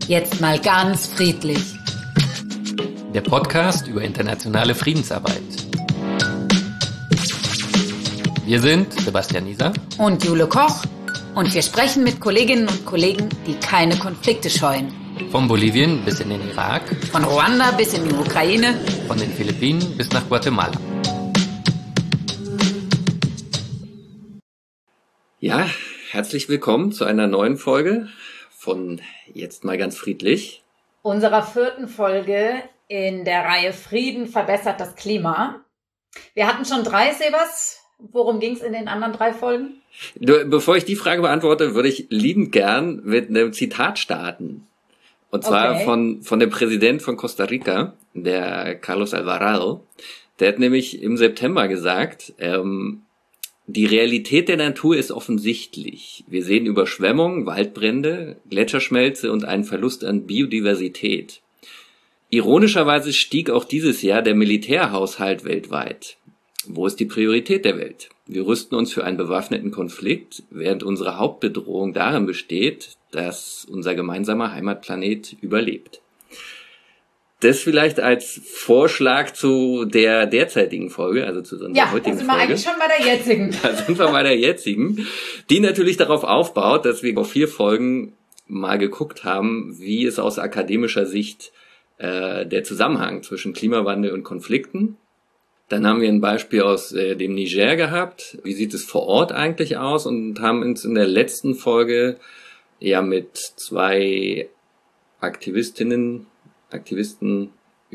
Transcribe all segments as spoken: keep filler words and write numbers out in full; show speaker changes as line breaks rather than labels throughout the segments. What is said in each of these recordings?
Jetzt mal ganz friedlich.
Der Podcast über internationale Friedensarbeit. Wir sind Sebastian Nieser
und Jule Koch und wir sprechen mit Kolleginnen und Kollegen, die keine Konflikte scheuen.
Von Bolivien bis in den Irak,
von Ruanda bis in die Ukraine,
von den Philippinen bis nach Guatemala. Ja, herzlich willkommen zu einer neuen Folge von Jetzt mal ganz friedlich.
Unserer vierten Folge in der Reihe Frieden verbessert das Klima. Wir hatten schon drei, Sebas. Worum ging es in den anderen drei Folgen?
Du, bevor ich die Frage beantworte, würde ich liebend gern mit einem Zitat starten. Und zwar okay. von, von dem Präsident von Costa Rica, der Carlos Alvarado. Der hat nämlich im September gesagt, ähm, die Realität der Natur ist offensichtlich. Wir sehen Überschwemmungen, Waldbrände, Gletscherschmelze und einen Verlust an Biodiversität. Ironischerweise stieg auch dieses Jahr der Militärhaushalt weltweit. Wo ist die Priorität der Welt? Wir rüsten uns für einen bewaffneten Konflikt, während unsere Hauptbedrohung darin besteht, dass unser gemeinsamer Heimatplanet überlebt. Das vielleicht als Vorschlag zu der derzeitigen Folge, also zu unserer
ja,
heutigen Folge.
Ja, da sind wir eigentlich schon bei der jetzigen.
Da sind wir bei der jetzigen, die natürlich darauf aufbaut, dass wir auf vier Folgen mal geguckt haben, wie es aus akademischer Sicht äh, der Zusammenhang zwischen Klimawandel und Konflikten. Dann haben wir ein Beispiel aus äh, dem Niger gehabt. Wie sieht es vor Ort eigentlich aus? Und haben uns in der letzten Folge ja mit zwei Aktivistinnen Aktivisten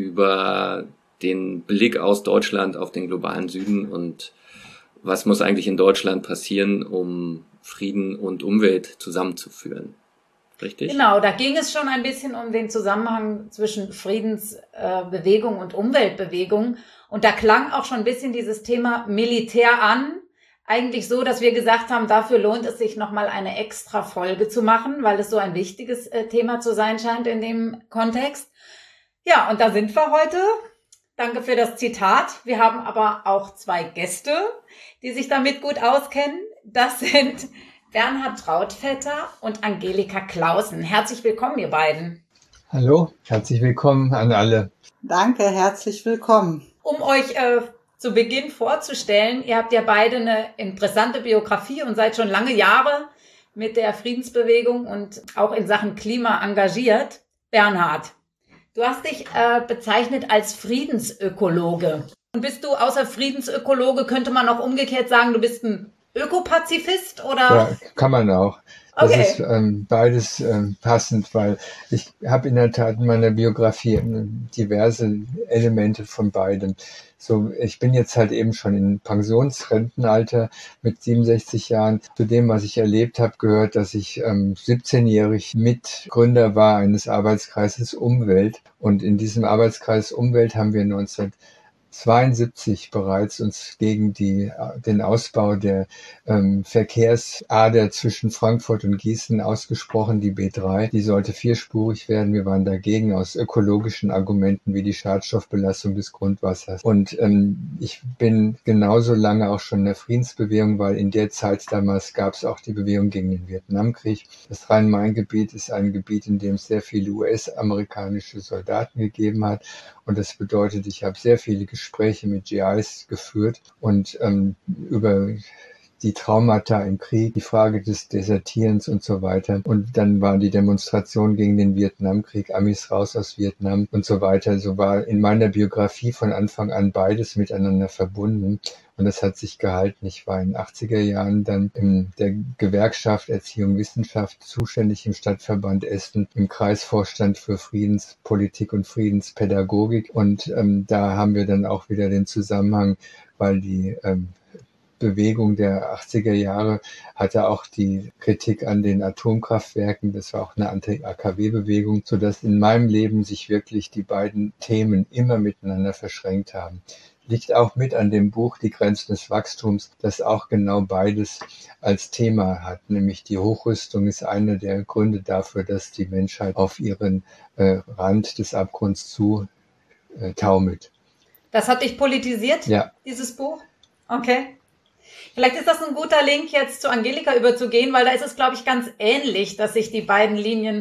über den Blick aus Deutschland auf den globalen Süden und was muss eigentlich in Deutschland passieren, um Frieden und Umwelt zusammenzuführen. Richtig?
Genau, da ging es schon ein bisschen um den Zusammenhang zwischen Friedensbewegung und Umweltbewegung. Und da klang auch schon ein bisschen dieses Thema Militär an. Eigentlich so, dass wir gesagt haben, dafür lohnt es sich nochmal eine extra Folge zu machen, weil es so ein wichtiges Thema zu sein scheint in dem Kontext. Ja, und da sind wir heute. Danke für das Zitat. Wir haben aber auch zwei Gäste, die sich damit gut auskennen. Das sind Bernhard Trautvetter und Angelika Clausen. Herzlich willkommen, ihr beiden.
Hallo, herzlich willkommen an alle.
Danke, herzlich willkommen.
Um euch äh, zu Beginn vorzustellen, ihr habt ja beide eine interessante Biografie und seid schon lange Jahre mit der Friedensbewegung und auch in Sachen Klima engagiert. Bernhard, du hast dich äh, bezeichnet als Friedensökologe. Und bist du außer Friedensökologe, könnte man auch umgekehrt sagen, du bist ein Ökopazifist, oder?
Ja, kann man auch. Das
okay.
ist ähm, beides ähm, passend, weil ich habe in der Tat in meiner Biografie ähm, diverse Elemente von beidem. So, ich bin jetzt halt eben schon in Pensionsrentenalter mit siebenundsechzig Jahren. Zu dem, was ich erlebt habe, gehört, dass ich ähm, siebzehnjährig Mitgründer war eines Arbeitskreises Umwelt. Und in diesem Arbeitskreis Umwelt haben wir neunzehnhundertzweiundsiebzig bereits uns gegen die, den Ausbau der ähm, Verkehrsader zwischen Frankfurt und Gießen ausgesprochen, die B drei. Die sollte vierspurig werden. Wir waren dagegen aus ökologischen Argumenten wie die Schadstoffbelastung des Grundwassers. Und ähm, ich bin genauso lange auch schon in der Friedensbewegung, weil in der Zeit damals gab es auch die Bewegung gegen den Vietnamkrieg. Das Rhein-Main-Gebiet ist ein Gebiet, in dem es sehr viele U S-amerikanische Soldaten gegeben hat. Und das bedeutet, ich habe sehr viele Gespräche mit G Is geführt und ähm, über die Traumata im Krieg, die Frage des Desertierens und so weiter. Und dann war die Demonstration gegen den Vietnamkrieg, Amis raus aus Vietnam und so weiter. So war in meiner Biografie von Anfang an beides miteinander verbunden. Und das hat sich gehalten. Ich war in den achtziger Jahren dann in der Gewerkschaft Erziehung Wissenschaft zuständig im Stadtverband Essen, im Kreisvorstand für Friedenspolitik und Friedenspädagogik. Und ähm, da haben wir dann auch wieder den Zusammenhang, weil die ähm, Bewegung der achtziger Jahre hatte auch die Kritik an den Atomkraftwerken. Das war auch eine Anti-A K W-Bewegung, sodass in meinem Leben sich wirklich die beiden Themen immer miteinander verschränkt haben. Liegt auch mit an dem Buch Die Grenzen des Wachstums, das auch genau beides als Thema hat. Nämlich die Hochrüstung ist einer der Gründe dafür, dass die Menschheit auf ihren äh, Rand des Abgrunds zu äh, taumelt.
Das hat dich politisiert,
ja.
Dieses Buch? Okay. Vielleicht ist das ein guter Link, jetzt zu Angelika überzugehen, weil da ist es, glaube ich, ganz ähnlich, dass sich die beiden Linien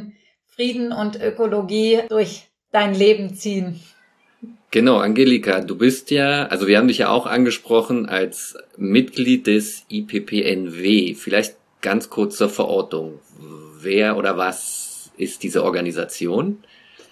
Frieden und Ökologie durch dein Leben ziehen.
Genau, Angelika, du bist ja, also wir haben dich ja auch angesprochen als Mitglied des I P P N W. Vielleicht ganz kurz zur Verortung. Wer oder was ist diese Organisation?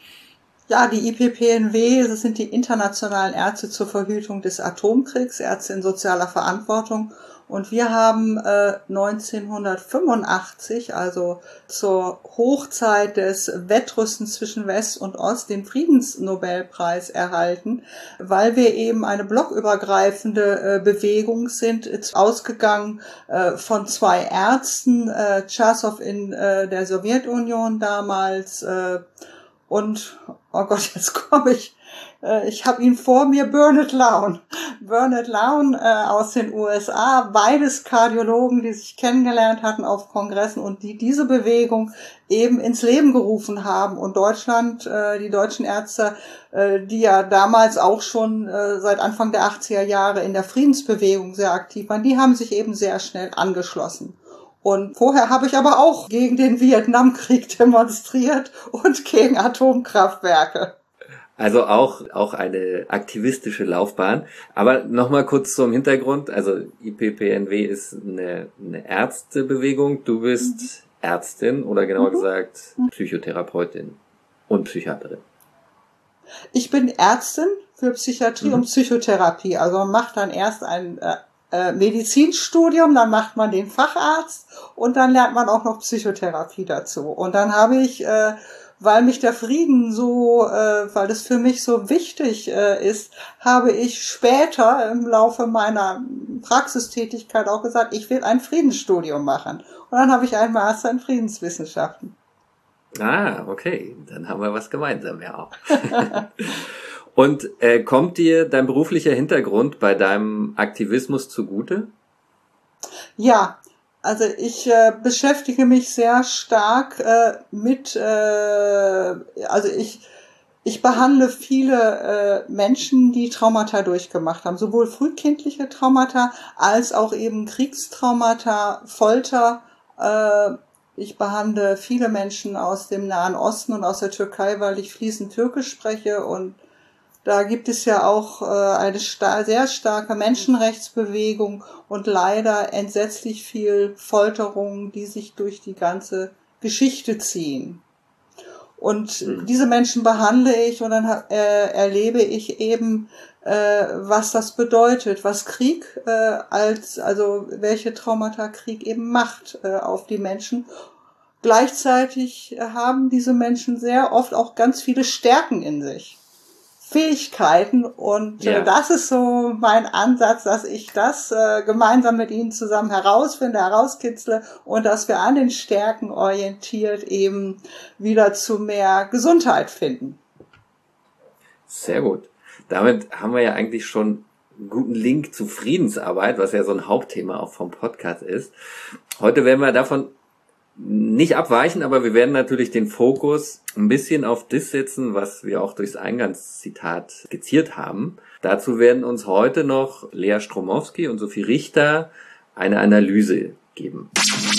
Ja, die I P P N W, das sind die internationalen Ärzte zur Verhütung des Atomkriegs, Ärzte in sozialer Verantwortung. Und wir haben äh, neunzehnhundertfünfundachtzig, also zur Hochzeit des Wettrüstens zwischen West und Ost, den Friedensnobelpreis erhalten, weil wir eben eine blockübergreifende äh, Bewegung sind, ausgegangen äh, von zwei Ärzten, äh, Tschassow in äh, der Sowjetunion damals äh, und, oh Gott, jetzt komme ich, äh, ich habe ihn vor mir, Bernard Lown. Bernard Lown äh, aus den U S A, beides Kardiologen, die sich kennengelernt hatten auf Kongressen und die diese Bewegung eben ins Leben gerufen haben. Und Deutschland, äh, die deutschen Ärzte, äh, die ja damals auch schon äh, seit Anfang der achtziger Jahre in der Friedensbewegung sehr aktiv waren, die haben sich eben sehr schnell angeschlossen. Und vorher habe ich aber auch gegen den Vietnamkrieg demonstriert und gegen Atomkraftwerke.
Also auch auch eine aktivistische Laufbahn. Aber nochmal kurz zum Hintergrund. Also I P P N W ist eine, eine Ärztebewegung. Du bist mhm. Ärztin oder genauer mhm. gesagt Psychotherapeutin und Psychiaterin.
Ich bin Ärztin für Psychiatrie mhm. und Psychotherapie. Also man macht dann erst ein äh, Äh, Medizinstudium, dann macht man den Facharzt und dann lernt man auch noch Psychotherapie dazu. Und dann habe ich, äh, weil mich der Frieden so, äh, weil das für mich so wichtig äh, ist, habe ich später im Laufe meiner Praxistätigkeit auch gesagt, ich will ein Friedensstudium machen. Und dann habe ich einen Master in Friedenswissenschaften.
Ah, okay. Dann haben wir was gemeinsam, ja auch. Und äh, kommt dir dein beruflicher Hintergrund bei deinem Aktivismus zugute?
Ja, also ich äh, beschäftige mich sehr stark äh, mit, äh, also ich ich behandle viele äh, Menschen, die Traumata durchgemacht haben, sowohl frühkindliche Traumata als auch eben Kriegstraumata, Folter. Äh, ich behandle viele Menschen aus dem Nahen Osten und aus der Türkei, weil ich fließend Türkisch spreche und da gibt es ja auch äh, eine sta- sehr starke Menschenrechtsbewegung und leider entsetzlich viel Folterungen, die sich durch die ganze Geschichte ziehen. Und mhm. diese Menschen behandle ich und dann äh, erlebe ich eben, äh, was das bedeutet, was Krieg äh, als, also welche Traumata Krieg eben macht äh, auf die Menschen. Gleichzeitig haben diese Menschen sehr oft auch ganz viele Stärken in sich. Fähigkeiten und ja. äh, das ist so mein Ansatz, dass ich das äh, gemeinsam mit Ihnen zusammen herausfinde, herauskitzle und dass wir an den Stärken orientiert eben wieder zu mehr Gesundheit finden.
Sehr gut. Damit haben wir ja eigentlich schon einen guten Link zu Friedensarbeit, was ja so ein Hauptthema auch vom Podcast ist. Heute werden wir davon nicht abweichen, aber wir werden natürlich den Fokus ein bisschen auf das setzen, was wir auch durchs Eingangszitat skizziert haben. Dazu werden uns heute noch Lea Stromowski und Sophie Richter eine Analyse geben.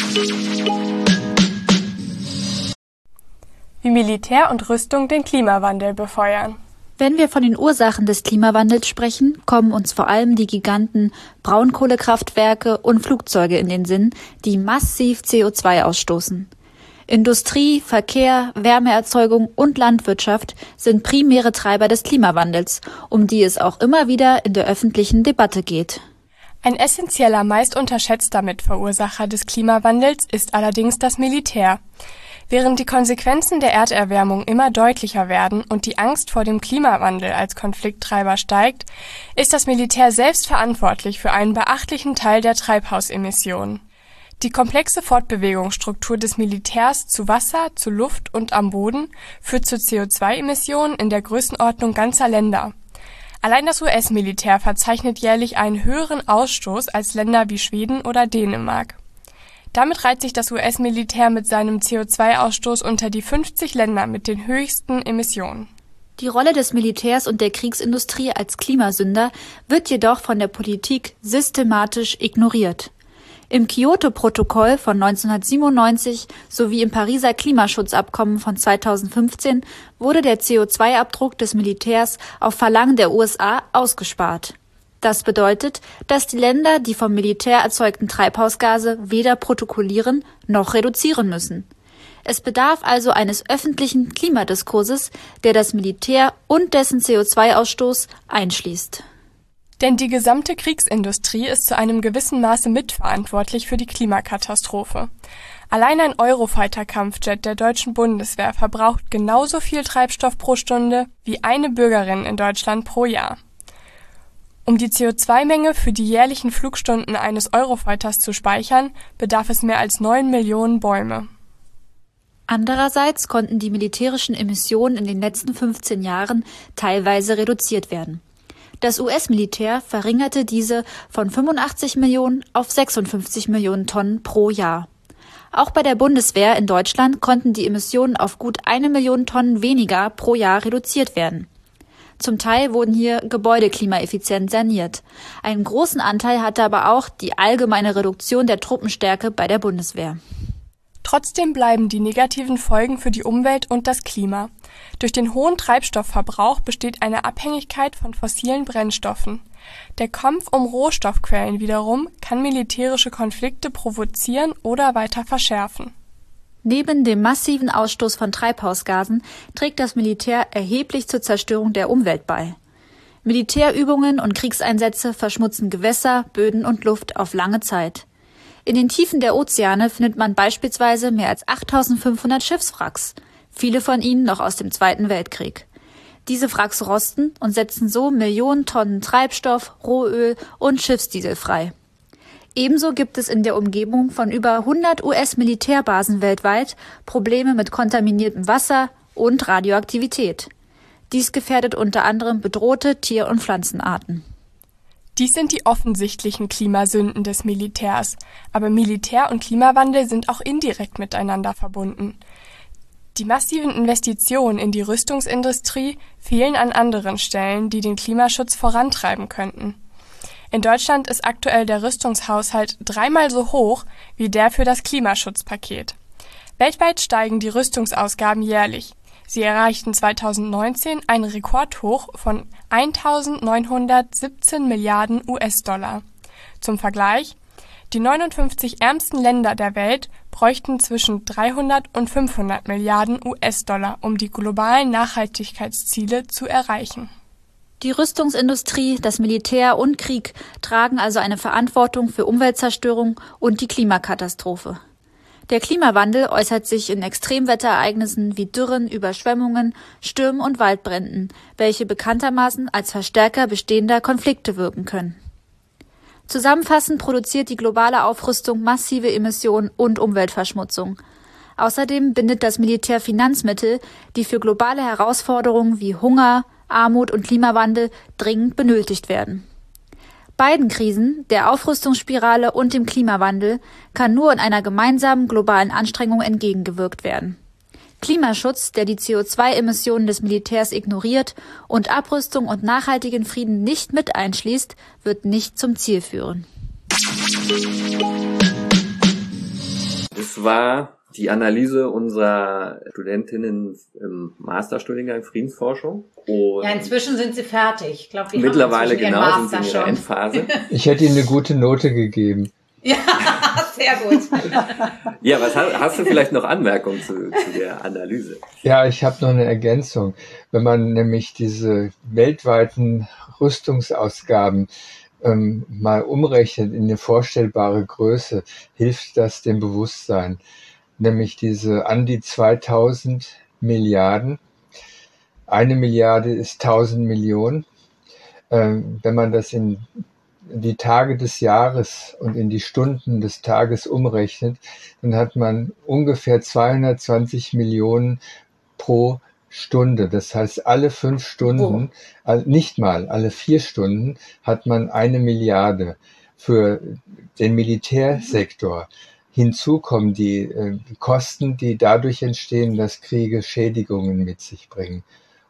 Wie Militär und Rüstung den Klimawandel befeuern.
Wenn wir von den Ursachen des Klimawandels sprechen, kommen uns vor allem die Giganten Braunkohlekraftwerke und Flugzeuge in den Sinn, die massiv C O zwei ausstoßen. Industrie, Verkehr, Wärmeerzeugung und Landwirtschaft sind primäre Treiber des Klimawandels, um die es auch immer wieder in der öffentlichen Debatte geht.
Ein essentieller, meist unterschätzter Mitverursacher des Klimawandels ist allerdings das Militär. Während die Konsequenzen der Erderwärmung immer deutlicher werden und die Angst vor dem Klimawandel als Konflikttreiber steigt, ist das Militär selbst verantwortlich für einen beachtlichen Teil der Treibhausemissionen. Die komplexe Fortbewegungsstruktur des Militärs zu Wasser, zu Luft und am Boden führt zu C O zwei Emissionen in der Größenordnung ganzer Länder. Allein das U S-Militär verzeichnet jährlich einen höheren Ausstoß als Länder wie Schweden oder Dänemark. Damit reiht sich das U S-Militär mit seinem C O zwei Ausstoß unter die fünfzig Länder mit den höchsten Emissionen.
Die Rolle des Militärs und der Kriegsindustrie als Klimasünder wird jedoch von der Politik systematisch ignoriert. Im Kyoto-Protokoll von neunzehnhundertsiebenundneunzig sowie im Pariser Klimaschutzabkommen von zweitausendfünfzehn wurde der C O zwei Abdruck des Militärs auf Verlangen der U S A ausgespart. Das bedeutet, dass die Länder die vom Militär erzeugten Treibhausgase weder protokollieren noch reduzieren müssen. Es bedarf also eines öffentlichen Klimadiskurses, der das Militär und dessen C O zwei Ausstoß einschließt.
Denn die gesamte Kriegsindustrie ist zu einem gewissen Maße mitverantwortlich für die Klimakatastrophe. Allein ein Eurofighter-Kampfjet der deutschen Bundeswehr verbraucht genauso viel Treibstoff pro Stunde wie eine Bürgerin in Deutschland pro Jahr. Um die C O zwei Menge für die jährlichen Flugstunden eines Eurofighters zu speichern, bedarf es mehr als neun Millionen Bäume.
Andererseits konnten die militärischen Emissionen in den letzten fünfzehn Jahren teilweise reduziert werden. Das U S-Militär verringerte diese von fünfundachtzig Millionen auf sechsundfünfzig Millionen Tonnen pro Jahr. Auch bei der Bundeswehr in Deutschland konnten die Emissionen auf gut eine Million Tonnen weniger pro Jahr reduziert werden. Zum Teil wurden hier Gebäude klimaeffizient saniert. Einen großen Anteil hatte aber auch die allgemeine Reduktion der Truppenstärke bei der Bundeswehr.
Trotzdem bleiben die negativen Folgen für die Umwelt und das Klima. Durch den hohen Treibstoffverbrauch besteht eine Abhängigkeit von fossilen Brennstoffen. Der Kampf um Rohstoffquellen wiederum kann militärische Konflikte provozieren oder weiter verschärfen.
Neben dem massiven Ausstoß von Treibhausgasen trägt das Militär erheblich zur Zerstörung der Umwelt bei. Militärübungen und Kriegseinsätze verschmutzen Gewässer, Böden und Luft auf lange Zeit. In den Tiefen der Ozeane findet man beispielsweise mehr als achttausendfünfhundert Schiffswracks, viele von ihnen noch aus dem Zweiten Weltkrieg. Diese Wracks rosten und setzen so Millionen Tonnen Treibstoff, Rohöl und Schiffsdiesel frei. Ebenso gibt es in der Umgebung von über hundert U S-Militärbasen weltweit Probleme mit kontaminiertem Wasser und Radioaktivität. Dies gefährdet unter anderem bedrohte Tier- und Pflanzenarten.
Dies sind die offensichtlichen Klimasünden des Militärs, aber Militär und Klimawandel sind auch indirekt miteinander verbunden. Die massiven Investitionen in die Rüstungsindustrie fehlen an anderen Stellen, die den Klimaschutz vorantreiben könnten. In Deutschland ist aktuell der Rüstungshaushalt dreimal so hoch wie der für das Klimaschutzpaket. Weltweit steigen die Rüstungsausgaben jährlich. Sie erreichten zweitausendneunzehn ein Rekordhoch von eintausendneunhundertsiebzehn Milliarden U S-Dollar. Zum Vergleich: Die neunundfünfzig ärmsten Länder der Welt bräuchten zwischen dreihundert und fünfhundert Milliarden U S-Dollar, um die globalen Nachhaltigkeitsziele zu erreichen.
Die Rüstungsindustrie, das Militär und Krieg tragen also eine Verantwortung für Umweltzerstörung und die Klimakatastrophe. Der Klimawandel äußert sich in Extremwetterereignissen wie Dürren, Überschwemmungen, Stürmen und Waldbränden, welche bekanntermaßen als Verstärker bestehender Konflikte wirken können. Zusammenfassend produziert die globale Aufrüstung massive Emissionen und Umweltverschmutzung. Außerdem bindet das Militär Finanzmittel, die für globale Herausforderungen wie Hunger, Armut und Klimawandel dringend benötigt werden. Beiden Krisen, der Aufrüstungsspirale und dem Klimawandel, kann nur in einer gemeinsamen globalen Anstrengung entgegengewirkt werden. Klimaschutz, der die C O zwei Emissionen des Militärs ignoriert und Abrüstung und nachhaltigen Frieden nicht mit einschließt, wird nicht zum Ziel führen.
Das war die Analyse unserer Studentinnen im Masterstudiengang Friedensforschung. Und
ja, inzwischen sind sie fertig. Ich glaube, die
mittlerweile
haben
genau sind sie in ihrer
schon.
Endphase.
Ich hätte ihnen eine gute Note gegeben.
Ja, sehr gut.
Ja, was hast, hast du vielleicht noch Anmerkungen zu, zu der Analyse?
Ja, ich habe noch eine Ergänzung. Wenn man nämlich diese weltweiten Rüstungsausgaben ähm, mal umrechnet in eine vorstellbare Größe, hilft das dem Bewusstsein. Nämlich diese an die zweitausend Milliarden. Eine Milliarde ist tausend Millionen. Ähm, wenn man das in die Tage des Jahres und in die Stunden des Tages umrechnet, dann hat man ungefähr zweihundertzwanzig Millionen pro Stunde. Das heißt, alle fünf Stunden, oh. nicht mal, alle vier Stunden hat man eine Milliarde für den Militärsektor. Hinzu kommen die äh, Kosten, die dadurch entstehen, dass Kriege Schädigungen mit sich bringen.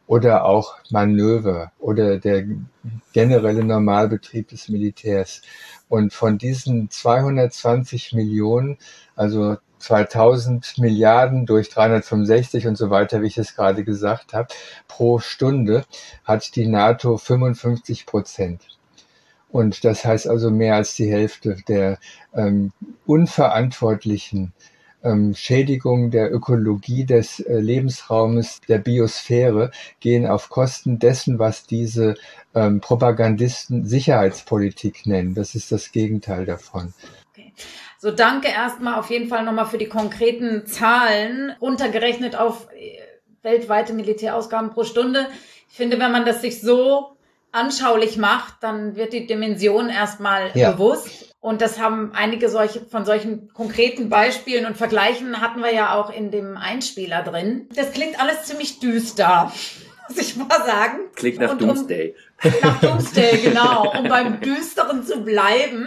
oder auch Manöver oder der generelle Normalbetrieb des Militärs. Und von diesen zweihundertzwanzig Millionen, also zweitausend Milliarden durch dreihundertfünfundsechzig und so weiter, wie ich es gerade gesagt habe, pro Stunde, hat die NATO fünfundfünfzig Prozent. Und das heißt also, mehr als die Hälfte der ähm, unverantwortlichen ähm, Schädigungen der Ökologie des äh, Lebensraumes, der Biosphäre, gehen auf Kosten dessen, was diese ähm, Propagandisten Sicherheitspolitik nennen. Das ist das Gegenteil davon.
Okay. So, danke erstmal auf jeden Fall nochmal für die konkreten Zahlen, runtergerechnet auf weltweite Militärausgaben pro Stunde. Ich finde, wenn man das sich so anschaulich macht, dann wird die Dimension erstmal ja. bewusst. Und das haben einige solche, von solchen konkreten Beispielen und Vergleichen hatten wir ja auch in dem Einspieler drin. Das klingt alles ziemlich düster, muss ich mal sagen.
Klingt nach
und
Doomsday.
Um, nach Doomsday, genau. Um beim Düsteren zu bleiben.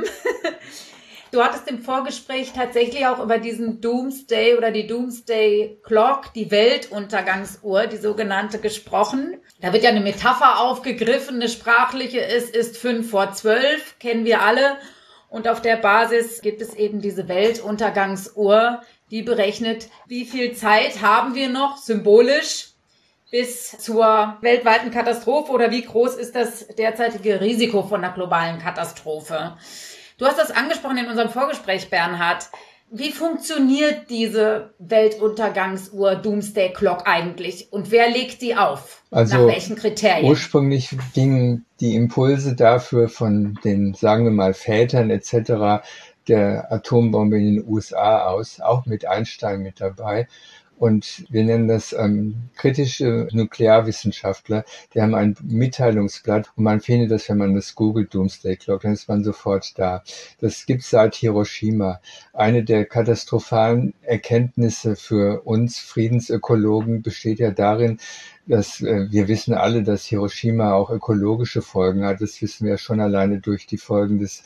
Du hattest im Vorgespräch tatsächlich auch über diesen Doomsday oder die Doomsday Clock, die Weltuntergangsuhr, die sogenannte, gesprochen. Da wird ja eine Metapher aufgegriffen, eine sprachliche, es ist fünf vor zwölf, kennen wir alle. Und auf der Basis gibt es eben diese Weltuntergangsuhr, die berechnet, wie viel Zeit haben wir noch symbolisch bis zur weltweiten Katastrophe oder wie groß ist das derzeitige Risiko von einer globalen Katastrophe. Du hast das angesprochen in unserem Vorgespräch, Bernhard. Wie funktioniert diese Weltuntergangsuhr Doomsday Clock eigentlich und wer legt die auf?
Also
nach welchen Kriterien?
Ursprünglich gingen die Impulse dafür von den, sagen wir mal, Vätern et cetera der Atombombe in den U S A aus, auch mit Einstein mit dabei. Und wir nennen das ähm, kritische Nuklearwissenschaftler, die haben ein Mitteilungsblatt und man findet das, wenn man das googelt, Doomsday Clock, dann ist man sofort da. Das gibt's seit Hiroshima. Eine der katastrophalen Erkenntnisse für uns Friedensökologen besteht ja darin, dass äh, wir wissen alle, dass Hiroshima auch ökologische Folgen hat. Das wissen wir schon alleine durch die Folgen des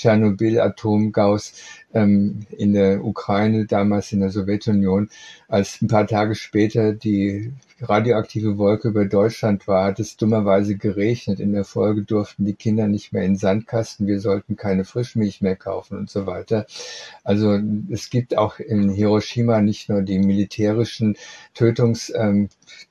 Tschernobyl-Atomgaus ähm, in der Ukraine, damals in der Sowjetunion. Als ein paar Tage später die radioaktive Wolke über Deutschland war, hat es dummerweise geregnet. In der Folge durften die Kinder nicht mehr in den Sandkasten, wir sollten keine Frischmilch mehr kaufen und so weiter. Also es gibt auch in Hiroshima nicht nur die militärischen Tötungs- ähm,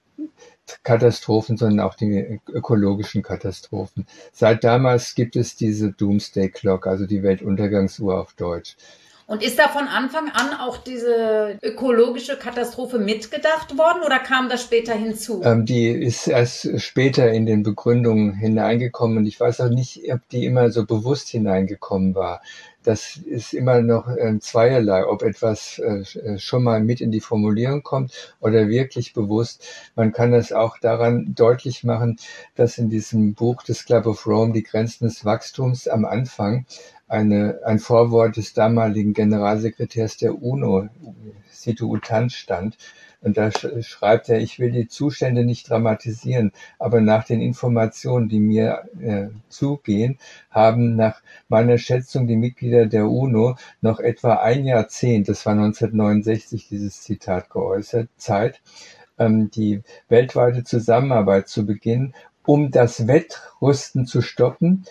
Katastrophen, sondern auch die ökologischen Katastrophen. Seit damals gibt es diese Doomsday Clock, also die Weltuntergangsuhr auf Deutsch.
Und ist da von Anfang an auch diese ökologische Katastrophe mitgedacht worden oder kam das später hinzu?
Ähm, die ist erst später in den Begründungen hineingekommen und ich weiß auch nicht, ob die immer so bewusst hineingekommen war. Das ist immer noch äh, zweierlei, ob etwas äh, schon mal mit in die Formulierung kommt oder wirklich bewusst. Man kann das auch daran deutlich machen, dass in diesem Buch des Club of Rome, die Grenzen des Wachstums, am Anfang eine, ein Vorwort des damaligen Generalsekretärs der UNO, Situ Utant, stand. Und da schreibt er, ich will die Zustände nicht dramatisieren, aber nach den Informationen, die mir äh, zugehen, haben nach meiner Schätzung die Mitglieder der UNO noch etwa ein Jahrzehnt, das war neunzehnhundertneunundsechzig dieses Zitat geäußert, Zeit, ähm, die weltweite Zusammenarbeit zu beginnen, um das Wettrüsten zu stoppen,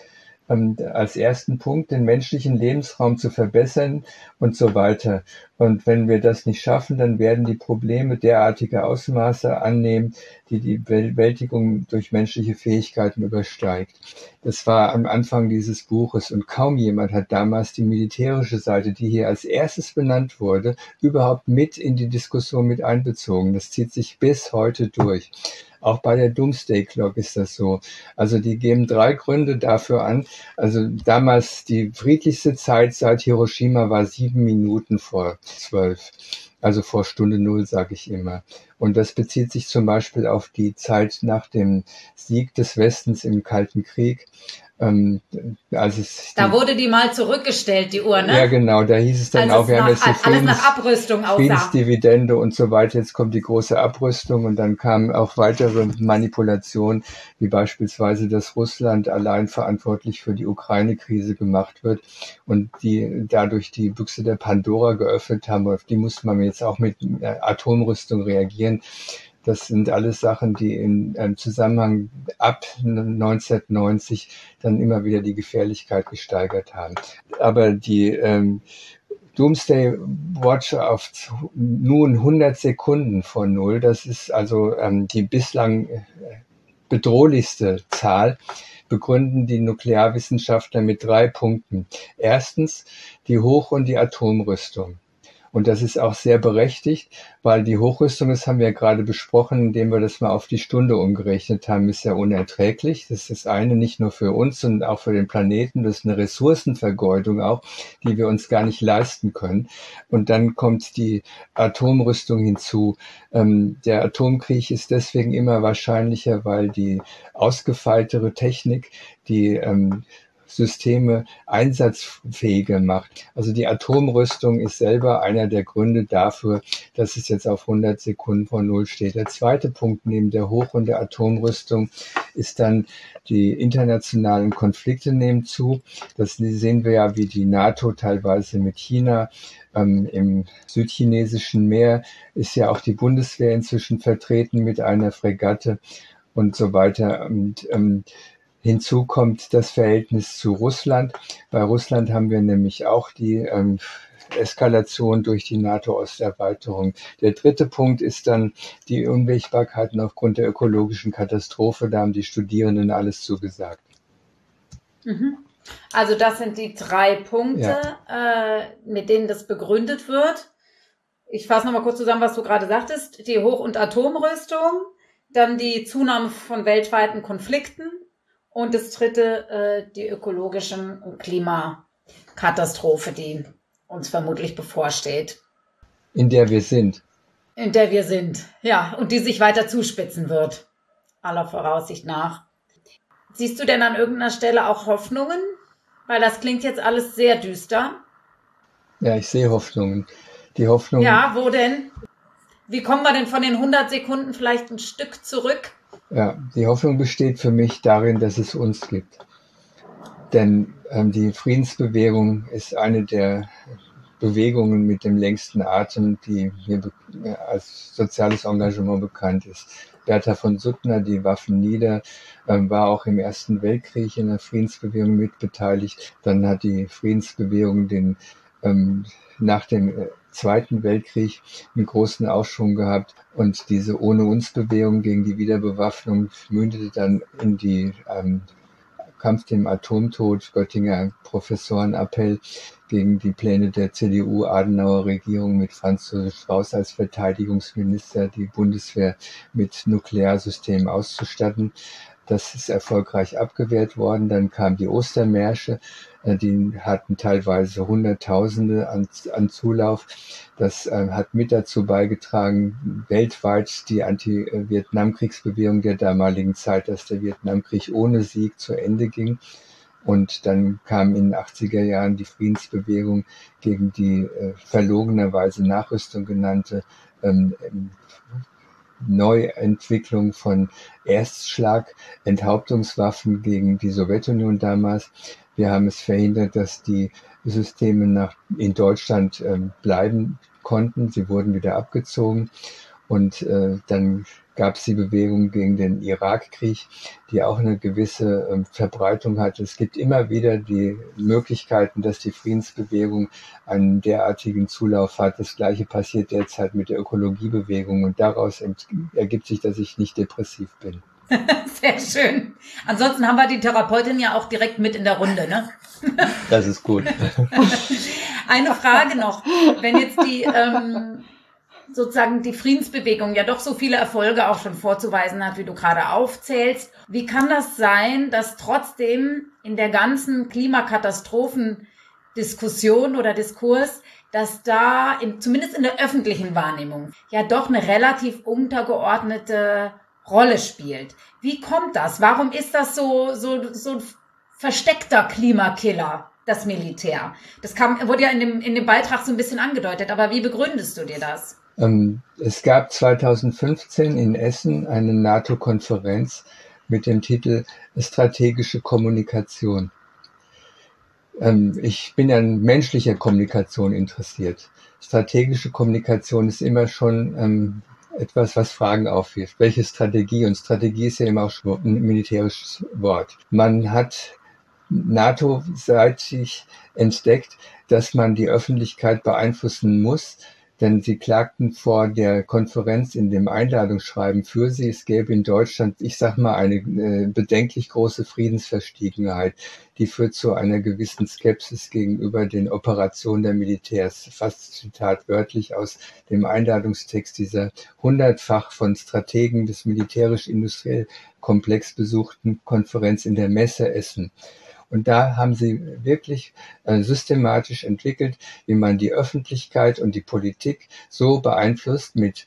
als ersten Punkt den menschlichen Lebensraum zu verbessern und so weiter. Und wenn wir das nicht schaffen, dann werden die Probleme derartige Ausmaße annehmen, die die Bewältigung durch menschliche Fähigkeiten übersteigt. Das war am Anfang dieses Buches und kaum jemand hat damals die militärische Seite, die hier als erstes benannt wurde, überhaupt mit in die Diskussion mit einbezogen. Das zieht sich bis heute durch. Auch bei der Doomsday Clock ist das so. Also die geben drei Gründe dafür an. Also damals die friedlichste Zeit seit Hiroshima war sieben Minuten vor zwölf. Also vor Stunde Null, sage ich immer. Und das bezieht sich zum Beispiel auf die Zeit nach dem Sieg des Westens im Kalten Krieg. Ähm, als es
da wurde die mal zurückgestellt, die Uhr, ne?
Ja, genau. Da hieß es dann
also
auch, wir
nach,
haben jetzt eine
alles nach Abrüstung aussah.
Friedensdividende und so weiter. Jetzt kommt die große Abrüstung und dann kamen auch weitere Manipulationen, wie beispielsweise, dass Russland allein verantwortlich für die Ukraine-Krise gemacht wird und die dadurch die Büchse der Pandora geöffnet haben. Auf die musste man jetzt auch mit Atomrüstung reagieren. Das sind alles Sachen, die in einem Zusammenhang ab neunzehnhundertneunzig dann immer wieder die Gefährlichkeit gesteigert haben. Aber die ähm, Doomsday Watch auf nun hundert Sekunden von Null, das ist also ähm, die bislang bedrohlichste Zahl, begründen die Nuklearwissenschaftler mit drei Punkten. Erstens die Hoch- und die Atomrüstung. Und das ist auch sehr berechtigt, weil die Hochrüstung, das haben wir ja gerade besprochen, indem wir das mal auf die Stunde umgerechnet haben, ist ja unerträglich. Das ist das eine, nicht nur für uns, sondern auch für den Planeten. Das ist eine Ressourcenvergeudung auch, die wir uns gar nicht leisten können. Und dann kommt die Atomrüstung hinzu. Ähm, der Atomkrieg ist deswegen immer wahrscheinlicher, weil die ausgefeiltere Technik, die ähm, Systeme einsatzfähiger macht. Also die Atomrüstung ist selber einer der Gründe dafür, dass es jetzt auf hundert Sekunden von Null steht. Der zweite Punkt neben der Hoch- und der Atomrüstung ist dann, die internationalen Konflikte nehmen zu. Das sehen wir ja, wie die NATO teilweise mit China. Ähm, im südchinesischen Meer ist ja auch die Bundeswehr inzwischen vertreten mit einer Fregatte und so weiter. Und ähm, hinzu kommt das Verhältnis zu Russland. Bei Russland haben wir nämlich auch die ähm, Eskalation durch die NATO-Osterweiterung. Der dritte Punkt ist dann die Unwägbarkeiten aufgrund der ökologischen Katastrophe. Da haben die Studierenden alles zugesagt.
Mhm. Also das sind die drei Punkte, ja. äh, mit denen das begründet wird. Ich fasse nochmal kurz zusammen, was du gerade sagtest. Die Hoch- und Atomrüstung, dann die Zunahme von weltweiten Konflikten, und das dritte, äh, die ökologischen und Klimakatastrophe, die uns vermutlich bevorsteht.
In der wir sind.
In der wir sind, ja. Und die sich weiter zuspitzen wird, aller Voraussicht nach. Siehst du denn an irgendeiner Stelle auch Hoffnungen? Weil das klingt jetzt alles sehr düster.
Ja, ich sehe Hoffnungen. Die Hoffnung.
Ja, wo denn? Wie kommen wir denn von den hundert Sekunden vielleicht ein Stück zurück?
Ja, die Hoffnung besteht für mich darin, dass es uns gibt. Denn ähm, die Friedensbewegung ist eine der Bewegungen mit dem längsten Atem, die mir be- als soziales Engagement bekannt ist. Bertha von Suttner, die Waffen nieder, ähm, war auch im Ersten Weltkrieg in der Friedensbewegung mitbeteiligt. Dann hat die Friedensbewegung den ähm, nach dem äh, Zweiten Weltkrieg einen großen Aufschwung gehabt, und diese Ohne-uns-Bewegung gegen die Wiederbewaffnung mündete dann in die ähm, Kampf dem Atomtod, Göttinger Professorenappell gegen die Pläne der C D U-Adenauer-Regierung mit Franz Josef Strauß als Verteidigungsminister, die Bundeswehr mit Nuklearsystemen auszustatten. Das ist erfolgreich abgewehrt worden. Dann kamen die Ostermärsche, die hatten teilweise Hunderttausende an, an Zulauf. Das äh, hat mit dazu beigetragen, weltweit die Anti-Vietnam-Kriegsbewegung der damaligen Zeit, dass der Vietnamkrieg ohne Sieg zu Ende ging. Und dann kam in den achtziger Jahren die Friedensbewegung gegen die äh, verlogenerweise Nachrüstung genannte ähm, Neuentwicklung von Erstschlag, Enthauptungswaffen gegen die Sowjetunion damals. Wir haben es verhindert, dass die Systeme nach, in Deutschland äh, bleiben konnten. Sie wurden wieder abgezogen. Und äh, dann gab es die Bewegung gegen den Irakkrieg, die auch eine gewisse äh, Verbreitung hatte. Es gibt immer wieder die Möglichkeiten, dass die Friedensbewegung einen derartigen Zulauf hat. Das Gleiche passiert derzeit mit der Ökologiebewegung, und daraus ergibt sich, dass ich nicht depressiv bin.
Sehr schön. Ansonsten haben wir die Therapeutin ja auch direkt mit in der Runde, ne?
Das ist gut.
Eine Frage noch. Wenn jetzt die ähm, sozusagen die Friedensbewegung ja doch so viele Erfolge auch schon vorzuweisen hat, wie du gerade aufzählst, wie kann das sein, dass trotzdem in der ganzen Klimakatastrophendiskussion oder Diskurs, dass da in, zumindest in der öffentlichen Wahrnehmung ja doch eine relativ untergeordnete Rolle spielt? Wie kommt das? Warum ist das so so so ein versteckter Klimakiller, das Militär? Das kam, wurde ja in dem in dem Beitrag so ein bisschen angedeutet, aber wie begründest du dir das?
Ähm, es gab zweitausendfünfzehn in Essen eine NATO-Konferenz mit dem Titel Strategische Kommunikation. Ähm, ich bin an menschlicher Kommunikation interessiert. Strategische Kommunikation ist immer schon ähm, etwas, was Fragen aufwirft. Welche Strategie? Und Strategie ist ja immer auch schon ein militärisches Wort. Man hat NATO-seitig entdeckt, dass man die Öffentlichkeit beeinflussen muss, denn sie klagten vor der Konferenz in dem Einladungsschreiben für sie, es gäbe in Deutschland, ich sag mal, eine äh, bedenklich große Friedensverstiegenheit, die führt zu einer gewissen Skepsis gegenüber den Operationen der Militärs. Fast Zitat wörtlich aus dem Einladungstext dieser hundertfach von Strategen des militärisch-industriell komplex besuchten Konferenz in der Messe Essen. Und da haben sie wirklich äh, systematisch entwickelt, wie man die Öffentlichkeit und die Politik so beeinflusst mit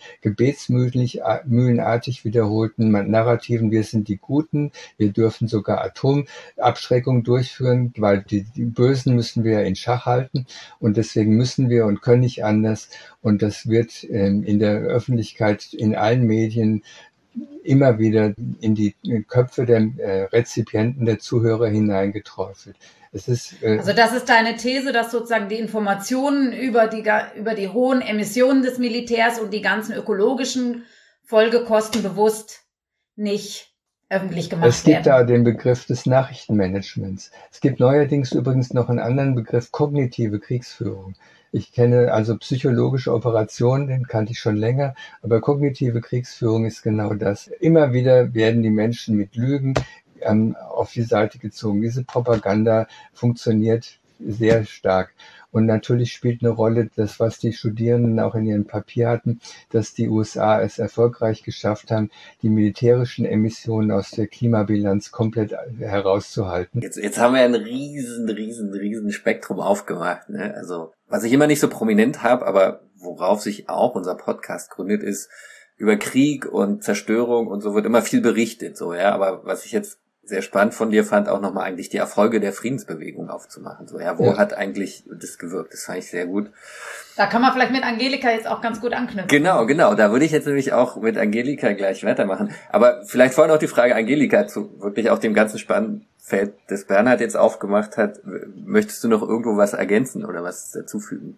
gebetsmühlenartig wiederholten Narrativen, wir sind die Guten, wir dürfen sogar Atomabschreckung durchführen, weil die, die Bösen müssen wir in Schach halten und deswegen müssen wir und können nicht anders. Und das wird ähm, in der Öffentlichkeit, in allen Medien immer wieder in die Köpfe der äh, Rezipienten, der Zuhörer hineingeträufelt. Es ist, äh,
also das ist deine These, dass sozusagen die Informationen über die, über die hohen Emissionen des Militärs und die ganzen ökologischen Folgekosten bewusst nicht öffentlich gemacht werden.
Es gibt da den Begriff des Nachrichtenmanagements. Es gibt neuerdings übrigens noch einen anderen Begriff, kognitive Kriegsführung. Ich kenne also psychologische Operationen, den kannte ich schon länger, aber kognitive Kriegsführung ist genau das. Immer wieder werden die Menschen mit Lügen ähm, auf die Seite gezogen. Diese Propaganda funktioniert sehr stark. Und natürlich spielt eine Rolle das, was die Studierenden auch in ihrem Papier hatten, dass die U S A es erfolgreich geschafft haben, die militärischen Emissionen aus der Klimabilanz komplett herauszuhalten.
Jetzt, jetzt haben wir ein riesen, riesen, riesen Spektrum aufgemacht, ne? Also, was ich immer nicht so prominent habe, aber worauf sich auch unser Podcast gründet, ist über Krieg und Zerstörung und so wird immer viel berichtet, so, ja. Aber was ich jetzt sehr spannend von dir fand, auch nochmal eigentlich die Erfolge der Friedensbewegung aufzumachen. So, ja, wo ja. hat eigentlich das gewirkt? Das fand ich sehr gut.
Da kann man vielleicht mit Angelika jetzt auch ganz gut anknüpfen.
Genau, genau. Da würde ich jetzt nämlich auch mit Angelika gleich weitermachen. Aber vielleicht vorher noch die Frage, Angelika, zu wirklich auch dem ganzen Spannfeld, das Bernhard jetzt aufgemacht hat. Möchtest du noch irgendwo was ergänzen oder was dazufügen?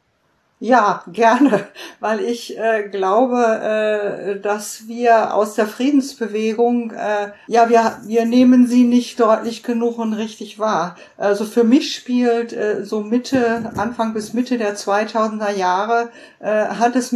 Ja, gerne, weil ich äh, glaube, äh, dass wir aus der Friedensbewegung, äh, ja, wir wir nehmen sie nicht deutlich genug und richtig wahr. Also für mich spielt äh, so Mitte, Anfang bis Mitte der zweitausender Jahre äh, hat das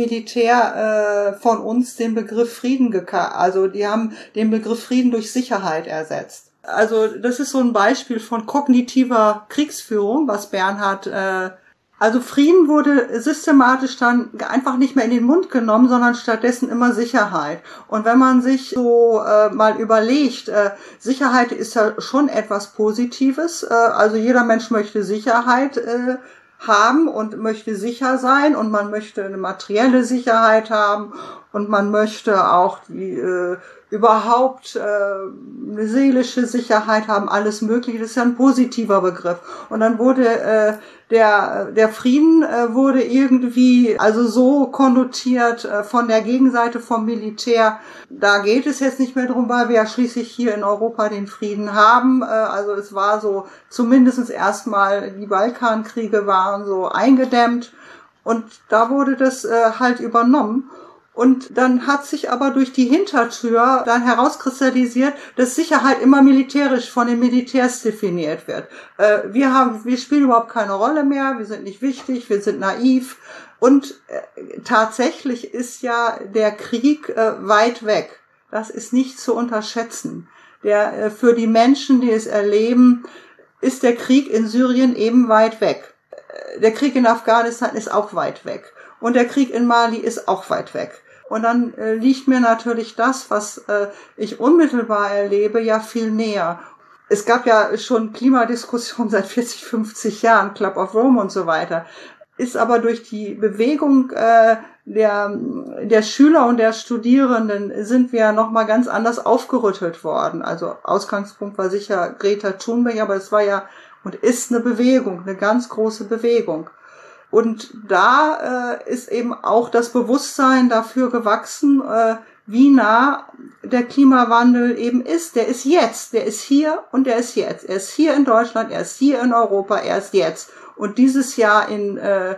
Militär äh, von uns den Begriff Frieden gekauft. Also die haben den Begriff Frieden durch Sicherheit ersetzt. Also das ist so ein Beispiel von kognitiver Kriegsführung, was Bernhard äh, Also Frieden wurde systematisch dann einfach nicht mehr in den Mund genommen, sondern stattdessen immer Sicherheit. Und wenn man sich so äh, mal überlegt, äh, Sicherheit ist ja schon etwas Positives. Äh, also jeder Mensch möchte Sicherheit äh, haben und möchte sicher sein und man möchte eine materielle Sicherheit haben und man möchte auch die äh, überhaupt äh, eine seelische Sicherheit haben, alles Mögliche. Das ist ja ein positiver Begriff. Und dann wurde äh, der der Frieden äh, wurde irgendwie also so konnotiert äh, von der Gegenseite vom Militär. Da geht es jetzt nicht mehr drum, weil wir ja schließlich hier in Europa den Frieden haben. Äh, also es war so zumindest erstmal die Balkankriege waren so eingedämmt und da wurde das äh, halt übernommen. Und dann hat sich aber durch die Hintertür dann herauskristallisiert, dass Sicherheit immer militärisch von den Militärs definiert wird. Äh, wir haben, wir spielen überhaupt keine Rolle mehr, wir sind nicht wichtig, wir sind naiv. Und äh, tatsächlich ist ja der Krieg äh, weit weg. Das ist nicht zu unterschätzen. Der äh, für die Menschen, die es erleben, ist der Krieg in Syrien eben weit weg. Äh, der Krieg in Afghanistan ist auch weit weg. Und der Krieg in Mali ist auch weit weg. Und dann äh, liegt mir natürlich das, was äh, ich unmittelbar erlebe, ja viel näher. Es gab ja schon Klimadiskussionen seit vierzig, fünfzig Jahren, Club of Rome und so weiter. Ist aber durch die Bewegung äh, der der Schüler und der Studierenden sind wir ja nochmal ganz anders aufgerüttelt worden. Also Ausgangspunkt war sicher Greta Thunberg, aber es war ja und ist eine Bewegung, eine ganz große Bewegung. Und da äh, ist eben auch das Bewusstsein dafür gewachsen, äh, wie nah der Klimawandel eben ist. Der ist jetzt, der ist hier und der ist jetzt. Er ist hier in Deutschland, er ist hier in Europa, er ist jetzt. Und dieses Jahr in äh,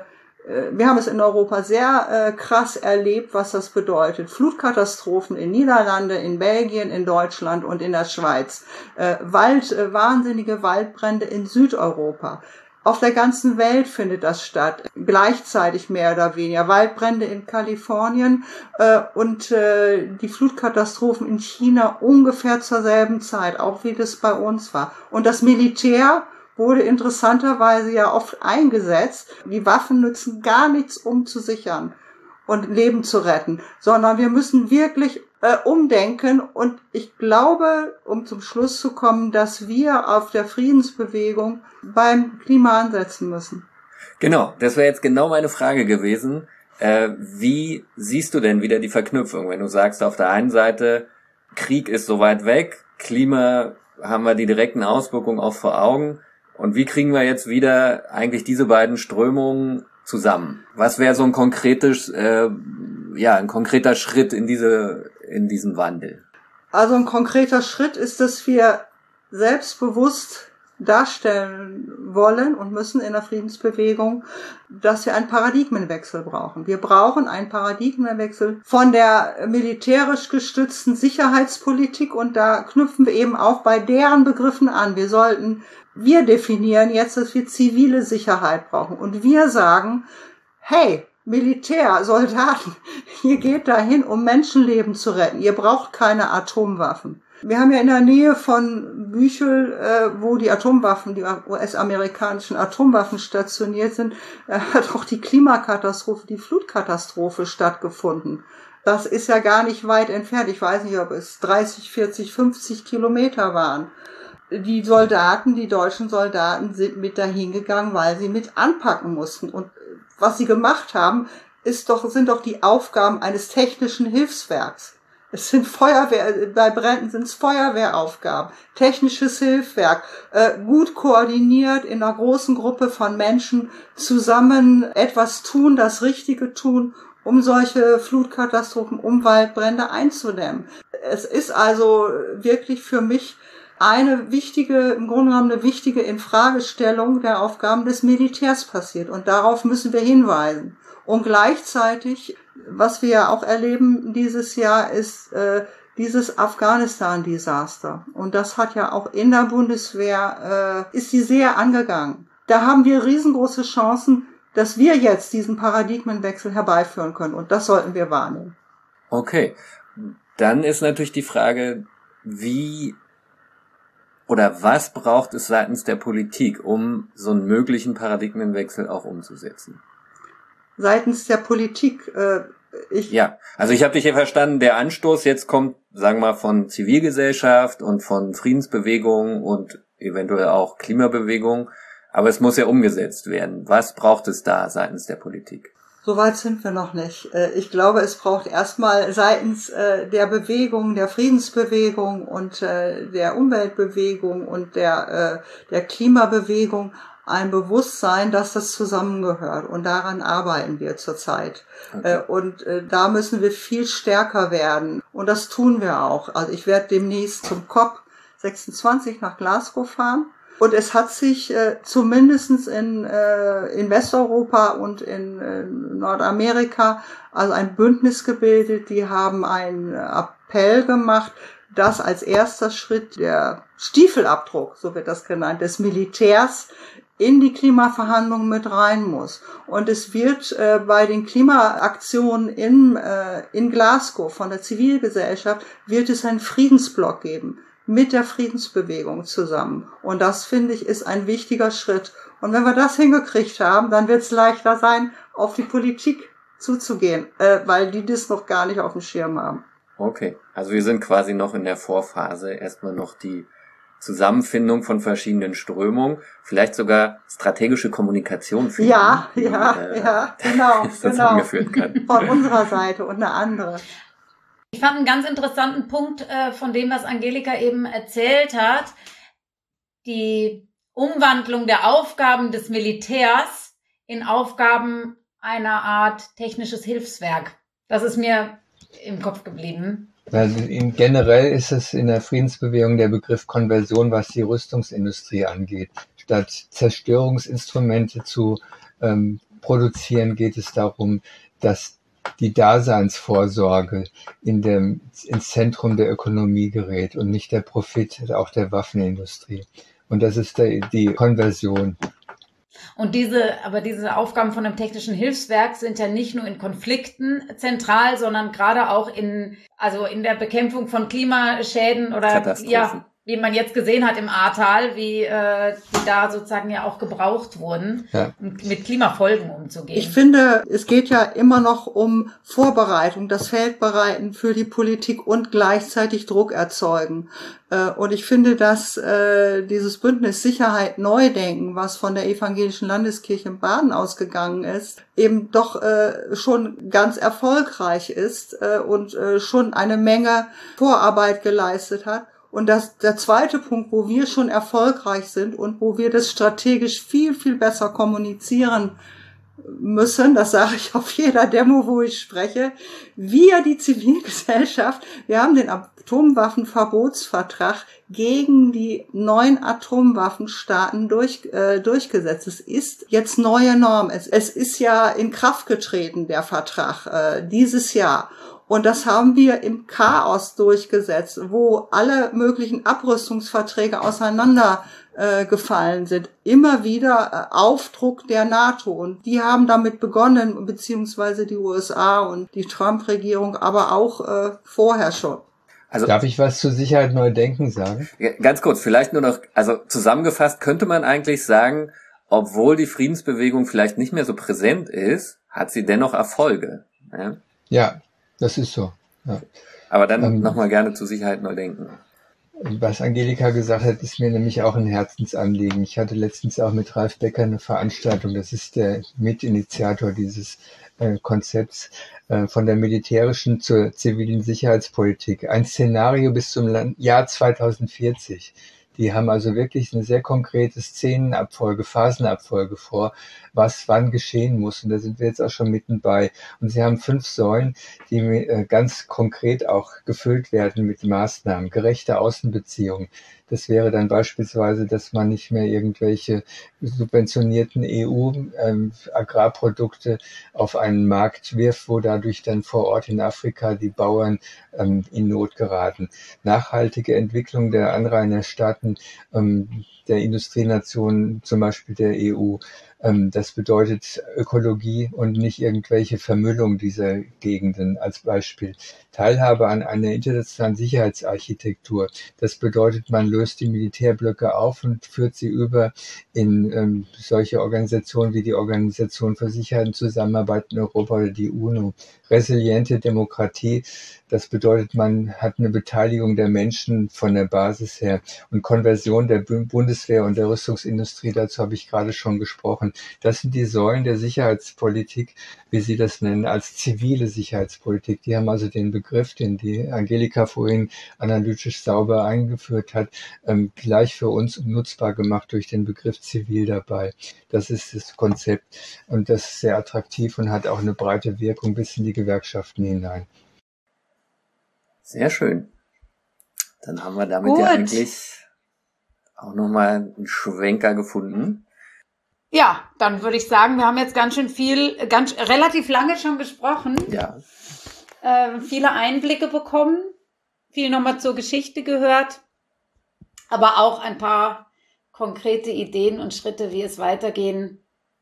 Wir haben es in Europa sehr äh, krass erlebt, was das bedeutet. Flutkatastrophen in Niederlande, in Belgien, in Deutschland und in der Schweiz. Äh, Wald, äh, wahnsinnige Waldbrände in Südeuropa. Auf der ganzen Welt findet das statt, gleichzeitig mehr oder weniger. Waldbrände in Kalifornien äh, und äh, die Flutkatastrophen in China ungefähr zur selben Zeit, auch wie das bei uns war. Und das Militär wurde interessanterweise ja oft eingesetzt. Die Waffen nützen gar nichts, um zu sichern und Leben zu retten, sondern wir müssen wirklich äh, umdenken. Und ich glaube, um zum Schluss zu kommen, dass wir auf der Friedensbewegung beim Klima ansetzen müssen.
Genau, das wäre jetzt genau meine Frage gewesen. Äh, wie siehst du denn wieder die Verknüpfung, wenn du sagst, auf der einen Seite, Krieg ist so weit weg, Klima haben wir die direkten Auswirkungen auch vor Augen. Und wie kriegen wir jetzt wieder eigentlich diese beiden Strömungen zusammen? Was wäre so ein konkretes, äh, ja, ein konkreter Schritt in diese, in diesen Wandel?
Also ein konkreter Schritt ist, dass wir selbstbewusst darstellen wollen und müssen in der Friedensbewegung, dass wir einen Paradigmenwechsel brauchen. Wir brauchen einen Paradigmenwechsel von der militärisch gestützten Sicherheitspolitik, und da knüpfen wir eben auch bei deren Begriffen an. Wir sollten, wir definieren jetzt, dass wir zivile Sicherheit brauchen, und wir sagen, hey, Militär, Soldaten, ihr geht dahin, um Menschenleben zu retten. Ihr braucht keine Atomwaffen. Wir haben ja in der Nähe von Büchel, äh, wo die Atomwaffen, die U S-amerikanischen Atomwaffen stationiert sind, äh, hat auch die Klimakatastrophe, die Flutkatastrophe stattgefunden. Das ist ja gar nicht weit entfernt. Ich weiß nicht, ob es dreißig, vierzig, fünfzig Kilometer waren. Die Soldaten, die deutschen Soldaten sind mit dahin gegangen, weil sie mit anpacken mussten. Und was sie gemacht haben, ist doch, sind doch die Aufgaben eines technischen Hilfswerks. Es sind Feuerwehr, bei Bränden sind es Feuerwehraufgaben, technisches Hilfswerk, äh, gut koordiniert in einer großen Gruppe von Menschen zusammen etwas tun, das Richtige tun, um solche Flutkatastrophen, um Waldbrände einzudämmen. Es ist also wirklich für mich eine wichtige, im Grunde genommen eine wichtige Infragestellung der Aufgaben des Militärs passiert. Und darauf müssen wir hinweisen. Und gleichzeitig, was wir ja auch erleben dieses Jahr, ist äh, dieses Afghanistan-Desaster. Und das hat ja auch in der Bundeswehr, äh, ist sie sehr angegangen. Da haben wir riesengroße Chancen, dass wir jetzt diesen Paradigmenwechsel herbeiführen können. Und das sollten wir wahrnehmen.
Okay, dann ist natürlich die Frage, wie oder was braucht es seitens der Politik, um so einen möglichen Paradigmenwechsel auch umzusetzen?
Seitens der Politik, äh, ich...
Ja, also ich habe dich hier verstanden, der Anstoß jetzt kommt, sagen wir mal, von Zivilgesellschaft und von Friedensbewegungen und eventuell auch Klimabewegungen, aber es muss ja umgesetzt werden. Was braucht es da seitens der Politik?
Soweit sind wir noch nicht. Ich glaube, es braucht erstmal seitens der Bewegung, der Friedensbewegung und der Umweltbewegung und der, der Klimabewegung ein Bewusstsein, dass das zusammengehört. Und daran arbeiten wir zurzeit. Okay. Und da müssen wir viel stärker werden. Und das tun wir auch. Also ich werde demnächst zum COP sechsundzwanzig nach Glasgow fahren. Und es hat sich äh, zumindest in, äh, in Westeuropa und in äh, Nordamerika also ein Bündnis gebildet. Die haben einen Appell gemacht, dass als erster Schritt der Stiefelabdruck, so wird das genannt, des Militärs in die Klimaverhandlungen mit rein muss. Und es wird äh, bei den Klimaaktionen in, äh, in Glasgow von der Zivilgesellschaft wird es einen Friedensblock geben. Mit der Friedensbewegung zusammen. Und das, finde ich, ist ein wichtiger Schritt. Und wenn wir das hingekriegt haben, dann wird es leichter sein, auf die Politik zuzugehen, äh, weil die das noch gar nicht auf dem Schirm haben.
Okay, also wir sind quasi noch in der Vorphase, erstmal noch die Zusammenfindung von verschiedenen Strömungen, vielleicht sogar strategische Kommunikation finden.
Ja, ja, äh, ja, genau, genau.
Kann.
Von unserer Seite und eine andere.
Ich fand einen ganz interessanten Punkt äh, von dem, was Angelika eben erzählt hat. Die Umwandlung der Aufgaben des Militärs in Aufgaben einer Art technisches Hilfswerk. Das ist mir im Kopf geblieben.
Also in, generell ist es in der Friedensbewegung der Begriff Konversion, was die Rüstungsindustrie angeht. Statt Zerstörungsinstrumente zu ähm, produzieren, geht es darum, dass die Daseinsvorsorge in dem, ins Zentrum der Ökonomie gerät und nicht der Profit auch der Waffenindustrie. Und das ist der, die Konversion.
Und diese, aber diese Aufgaben von einem technischen Hilfswerk sind ja nicht nur in Konflikten zentral, sondern gerade auch in, also in der Bekämpfung von Klimaschäden oder, ja, wie man jetzt gesehen hat im Ahrtal, wie äh, die da sozusagen ja auch gebraucht wurden, ja, um mit Klimafolgen umzugehen.
Ich finde, es geht ja immer noch um Vorbereitung, das Feld bereiten für die Politik und gleichzeitig Druck erzeugen. Äh, und ich finde, dass äh, dieses Bündnis Sicherheit Neudenken, was von der Evangelischen Landeskirche in Baden ausgegangen ist, eben doch äh, schon ganz erfolgreich ist äh, und äh, schon eine Menge Vorarbeit geleistet hat. Und das, der zweite Punkt, wo wir schon erfolgreich sind und wo wir das strategisch viel, viel besser kommunizieren müssen, das sage ich auf jeder Demo, wo ich spreche, wir, die Zivilgesellschaft, wir haben den Atomwaffenverbotsvertrag gegen die neuen Atomwaffenstaaten durch, äh, durchgesetzt. Es ist jetzt neue Norm. Es, es ist ja in Kraft getreten, der Vertrag, äh, dieses Jahr. Und das haben wir im Chaos durchgesetzt, wo alle möglichen Abrüstungsverträge auseinandergefallen äh, sind. Immer wieder äh, Aufdruck der NATO. Und die haben damit begonnen, beziehungsweise die U S A und die Trump-Regierung, aber auch äh, vorher schon.
Also, darf ich was zur Sicherheit Neudenken sagen?
Ganz kurz, vielleicht nur noch, also zusammengefasst könnte man eigentlich sagen, obwohl die Friedensbewegung vielleicht nicht mehr so präsent ist, hat sie dennoch Erfolge. Ja.
Ja. Das ist so. Ja.
Aber dann ähm, nochmal gerne zur Sicherheit neu denken.
Was Angelika gesagt hat, ist mir nämlich auch ein Herzensanliegen. Ich hatte letztens auch mit Ralf Becker eine Veranstaltung. Das ist der Mitinitiator dieses äh, Konzepts äh, von der militärischen zur zivilen Sicherheitspolitik. Ein Szenario bis zum Land- Jahr zweitausendvierzig. Die haben also wirklich eine sehr konkrete Szenenabfolge, Phasenabfolge vor, was wann geschehen muss. Und da sind wir jetzt auch schon mitten bei. Und sie haben fünf Säulen, die äh, ganz konkret auch gefüllt werden mit Maßnahmen. Gerechte Außenbeziehungen. Das wäre dann beispielsweise, dass man nicht mehr irgendwelche subventionierten E U-Agrarprodukte ähm, auf einen Markt wirft, wo dadurch dann vor Ort in Afrika die Bauern ähm, in Not geraten. Nachhaltige Entwicklung der Anrainerstaaten, ähm, der Industrienationen, zum Beispiel der E U. Ähm, das bedeutet Ökologie und nicht irgendwelche Vermüllung dieser Gegenden als Beispiel. Teilhabe an einer internationalen Sicherheitsarchitektur. Das bedeutet, man löst die Militärblöcke auf und führt sie über in ähm, solche Organisationen wie die Organisation für Sicherheit und Zusammenarbeit in Europa oder die UNO. Resiliente Demokratie, das bedeutet, man hat eine Beteiligung der Menschen von der Basis her und Konversion der Bundeswehr und der Rüstungsindustrie, dazu habe ich gerade schon gesprochen. Das sind die Säulen der Sicherheitspolitik, wie Sie das nennen, als zivile Sicherheitspolitik. Die haben also den Begriff, den die Angelika vorhin analytisch sauber eingeführt hat, ähm, gleich für uns nutzbar gemacht durch den Begriff zivil dabei. Das ist das Konzept und das ist sehr attraktiv und hat auch eine breite Wirkung bis in die Gewerkschaften hinein.
Sehr schön. Dann haben wir damit Gut. ja eigentlich auch nochmal einen Schwenker gefunden.
Ja, dann würde ich sagen, wir haben jetzt ganz schön viel, ganz relativ lange schon gesprochen.
Ja.
Äh, viele Einblicke bekommen, viel nochmal zur Geschichte gehört, aber auch ein paar konkrete Ideen und Schritte, wie es weitergehen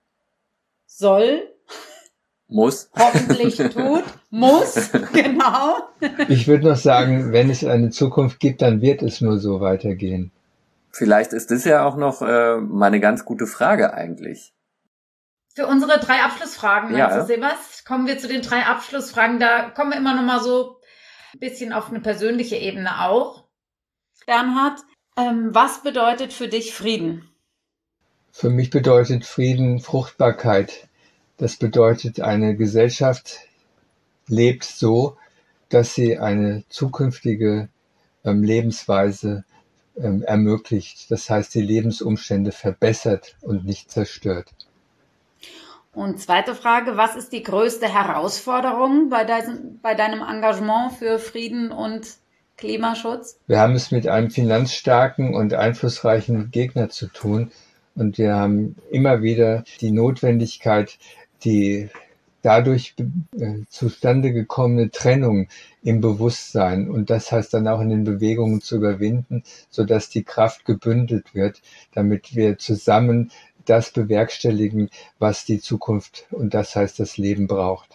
soll.
Muss.
Hoffentlich tut. Muss, genau.
Ich würde noch sagen, wenn es eine Zukunft gibt, dann wird es nur so weitergehen.
Vielleicht ist das ja auch noch äh, mal eine ganz gute Frage eigentlich.
Für unsere drei Abschlussfragen,
ja.
meinst du, Sebas? Kommen wir zu den drei Abschlussfragen. Da kommen wir immer noch mal so ein bisschen auf eine persönliche Ebene auch. Bernhard, ähm, was bedeutet für dich Frieden?
Für mich bedeutet Frieden Fruchtbarkeit. Das bedeutet, eine Gesellschaft lebt so, dass sie eine zukünftige ähm, Lebensweise ähm, ermöglicht. Das heißt, die Lebensumstände verbessert und nicht zerstört.
Und zweite Frage, was ist die größte Herausforderung bei, dein, bei deinem Engagement für Frieden und Klimaschutz?
Wir haben es mit einem finanzstarken und einflussreichen Gegner zu tun. Und wir haben immer wieder die Notwendigkeit, die dadurch äh, zustande gekommene Trennung im Bewusstsein und das heißt dann auch in den Bewegungen zu überwinden, sodass die Kraft gebündelt wird, damit wir zusammen das bewerkstelligen, was die Zukunft und das heißt das Leben braucht.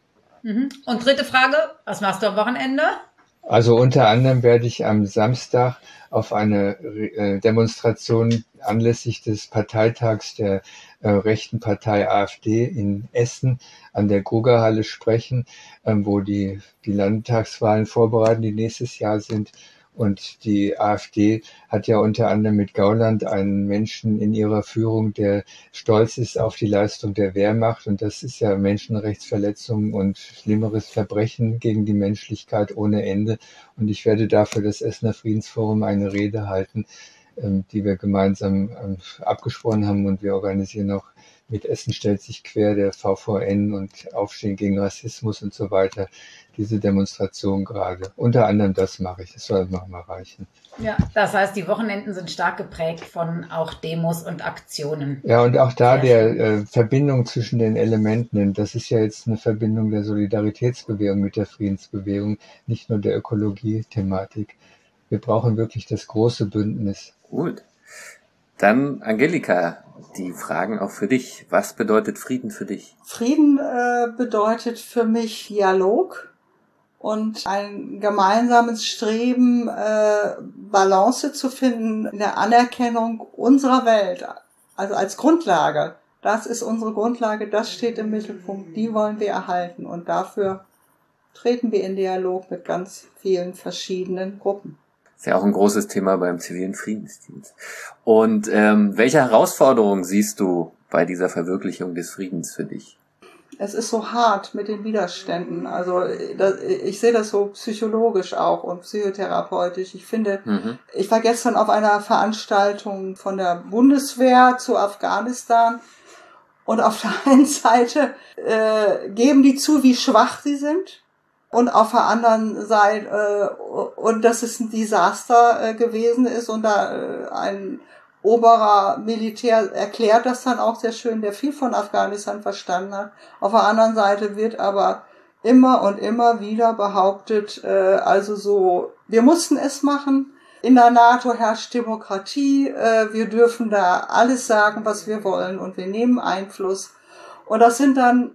Mhm. Und dritte Frage, was machst du am Wochenende?
Also unter anderem werde ich am Samstag auf eine äh, Demonstration anlässlich des Parteitags der äh, rechten Partei AfD in Essen an der Grugerhalle sprechen, äh, wo die, die Landtagswahlen vorbereiten, die nächstes Jahr sind. Und die AfD hat ja unter anderem mit Gauland einen Menschen in ihrer Führung, der stolz ist auf die Leistung der Wehrmacht. Und das ist ja Menschenrechtsverletzung und schlimmeres Verbrechen gegen die Menschlichkeit ohne Ende. Und ich werde dafür das Essener Friedensforum eine Rede halten, die wir gemeinsam abgesprochen haben. Und wir organisieren auch mit Essen stellt sich quer, der V V N und Aufstehen gegen Rassismus und so weiter, diese Demonstration gerade. Unter anderem das mache ich, das soll noch mal reichen.
Ja, das heißt, die Wochenenden sind stark geprägt von auch Demos und Aktionen.
Ja, und auch da Sehr der äh, Verbindung zwischen den Elementen, das ist ja jetzt eine Verbindung der Solidaritätsbewegung mit der Friedensbewegung, nicht nur der Ökologie-Thematik. Wir brauchen wirklich das große Bündnis.
Gut. Dann, Angelika, die Fragen auch für dich. Was bedeutet Frieden für dich?
Frieden äh, bedeutet für mich Dialog und ein gemeinsames Streben, äh, Balance zu finden in der Anerkennung unserer Welt, also als Grundlage. Das ist unsere Grundlage, das steht im Mittelpunkt, die wollen wir erhalten und dafür treten wir in Dialog mit ganz vielen verschiedenen Gruppen.
Ist ja auch ein großes Thema beim zivilen Friedensdienst. Und ähm, welche Herausforderungen siehst du bei dieser Verwirklichung des Friedens für dich?
Es ist so hart mit den Widerständen. Also das, ich sehe das so psychologisch auch und psychotherapeutisch. Ich finde, mhm. ich war gestern auf einer Veranstaltung von der Bundeswehr zu Afghanistan und auf der einen Seite äh, geben die zu, wie schwach sie sind. Und auf der anderen Seite, äh, und dass es ein Desaster äh, gewesen ist und da äh, ein oberer Militär erklärt das dann auch sehr schön, der viel von Afghanistan verstanden hat. Auf der anderen Seite wird aber immer und immer wieder behauptet, äh, also so, wir mussten es machen, in der NATO herrscht Demokratie, äh, wir dürfen da alles sagen, was wir wollen und wir nehmen Einfluss. Und das sind dann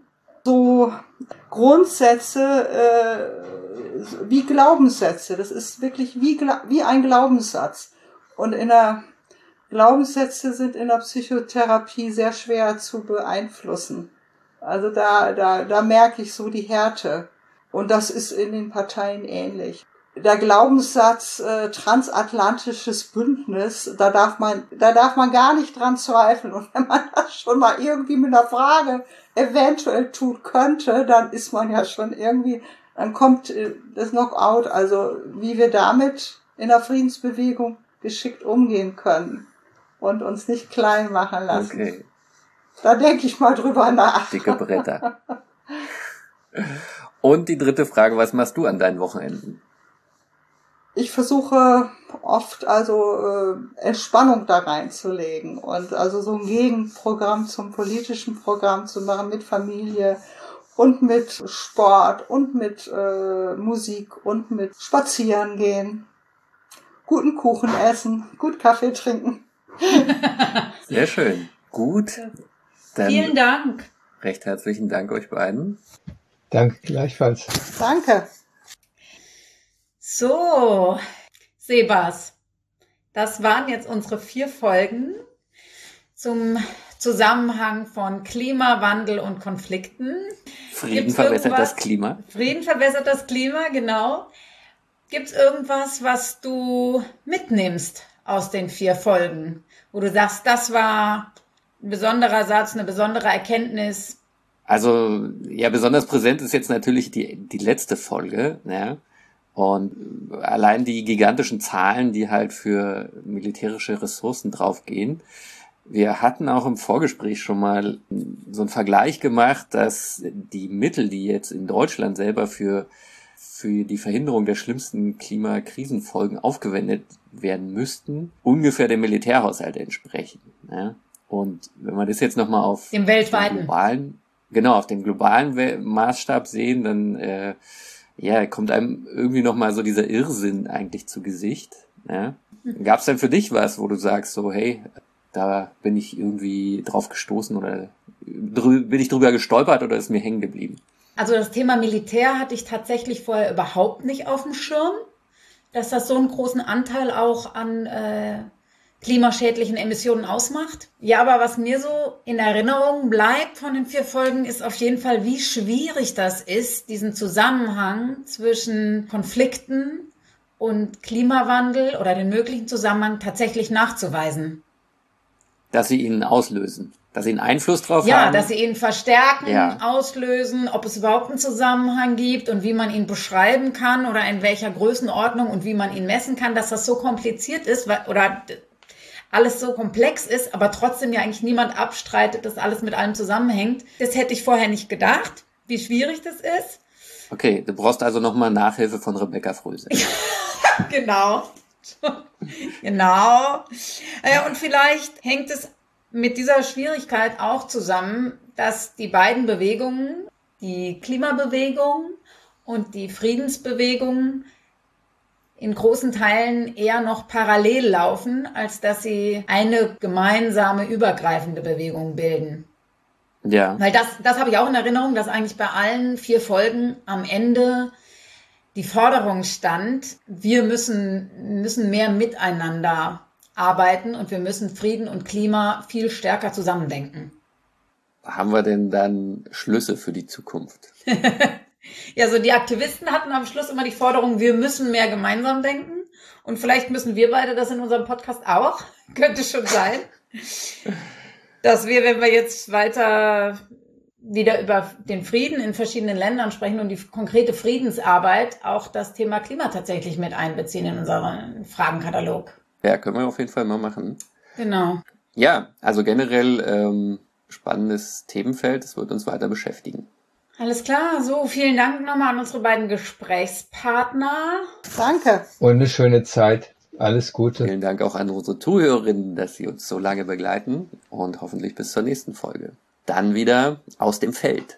so Grundsätze äh, wie Glaubenssätze. Das ist wirklich wie, wie ein Glaubenssatz. Und in der Glaubenssätze sind in der Psychotherapie sehr schwer zu beeinflussen. Also da, da, da merke ich so die Härte. Und das ist in den Parteien ähnlich. Der Glaubenssatz äh, transatlantisches Bündnis, da darf man, da darf man gar nicht dran zweifeln. Und wenn man das schon mal irgendwie mit einer Frage eventuell tun könnte, dann ist man ja schon irgendwie, dann kommt äh, das Knockout. Also wie wir damit in der Friedensbewegung geschickt umgehen können und uns nicht klein machen lassen. Okay. Da denke ich mal drüber nach.
Dicke Bretter. Und die dritte Frage, was machst du an deinen Wochenenden?
Ich versuche oft also äh, Entspannung da reinzulegen und also so ein Gegenprogramm zum politischen Programm zu machen mit Familie und mit Sport und mit äh, Musik und mit Spazieren gehen, guten Kuchen essen, gut Kaffee trinken.
Sehr schön. Gut.
Dann vielen Dank.
Recht herzlichen Dank euch beiden.
Danke gleichfalls.
Danke.
So, Sebas, das waren jetzt unsere vier Folgen zum Zusammenhang von Klimawandel und Konflikten.
Frieden verbessert das Klima.
Frieden verbessert das Klima, genau. Gibt es irgendwas, was du mitnimmst aus den vier Folgen, wo du sagst, das war ein besonderer Satz, eine besondere Erkenntnis?
Also, ja, besonders präsent ist jetzt natürlich die, die letzte Folge, ja. Und allein die gigantischen Zahlen, die halt für militärische Ressourcen draufgehen. Wir hatten auch im Vorgespräch schon mal so einen Vergleich gemacht, dass die Mittel, die jetzt in Deutschland selber für, für die Verhinderung der schlimmsten Klimakrisenfolgen aufgewendet werden müssten, ungefähr dem Militärhaushalt entsprechen. Ja? Und wenn man das jetzt nochmal auf
dem weltweiten
globalen, genau auf den globalen Maßstab sehen, dann äh, ja kommt einem irgendwie nochmal so dieser Irrsinn eigentlich zu Gesicht. Ja? Gab es denn für dich was, wo du sagst so, hey, da bin ich irgendwie drauf gestoßen oder drü- bin ich drüber gestolpert oder ist mir hängen geblieben?
Also das Thema Militär hatte ich tatsächlich vorher überhaupt nicht auf dem Schirm, dass das so einen großen Anteil auch an äh, klimaschädlichen Emissionen ausmacht. Ja, aber was mir so in Erinnerung bleibt von den vier Folgen, ist auf jeden Fall, wie schwierig das ist, diesen Zusammenhang zwischen Konflikten und Klimawandel oder den möglichen Zusammenhang tatsächlich nachzuweisen.
Dass sie ihn auslösen, dass sie einen Einfluss drauf
ja,
haben.
Ja, dass sie ihn verstärken,
ja.
auslösen, ob es überhaupt einen Zusammenhang gibt und wie man ihn beschreiben kann oder in welcher Größenordnung und wie man ihn messen kann, dass das so kompliziert ist oder alles so komplex ist, aber trotzdem ja eigentlich niemand abstreitet, dass alles mit allem zusammenhängt. Das hätte ich vorher nicht gedacht, wie schwierig das ist.
Okay, du brauchst also nochmal Nachhilfe von Rebecca Fröse.
Genau. Genau. Ja, und vielleicht hängt es mit dieser Schwierigkeit auch zusammen, dass die beiden Bewegungen, die Klimabewegung und die Friedensbewegung, in großen Teilen eher noch parallel laufen, als dass sie eine gemeinsame, übergreifende Bewegung bilden.
Ja.
Weil das, das habe ich auch in Erinnerung, dass eigentlich bei allen vier Folgen am Ende die Forderung stand, wir müssen, müssen mehr miteinander arbeiten und wir müssen Frieden und Klima viel stärker zusammendenken.
Haben wir denn dann Schlüsse für die Zukunft?
Ja, so die Aktivisten hatten am Schluss immer die Forderung, wir müssen mehr gemeinsam denken. Und vielleicht müssen wir beide das in unserem Podcast auch. Könnte schon sein. Dass wir, wenn wir jetzt weiter wieder über den Frieden in verschiedenen Ländern sprechen und die konkrete Friedensarbeit, auch das Thema Klima tatsächlich mit einbeziehen in unseren Fragenkatalog.
Ja, können wir auf jeden Fall mal machen.
Genau.
Ja, also generell ähm, spannendes Themenfeld. Es wird uns weiter beschäftigen.
Alles klar, so vielen Dank nochmal an unsere beiden Gesprächspartner.
Danke.
Und eine schöne Zeit. Alles Gute.
Vielen Dank auch an unsere Zuhörerinnen, dass sie uns so lange begleiten und hoffentlich bis zur nächsten Folge. Dann wieder aus dem Feld.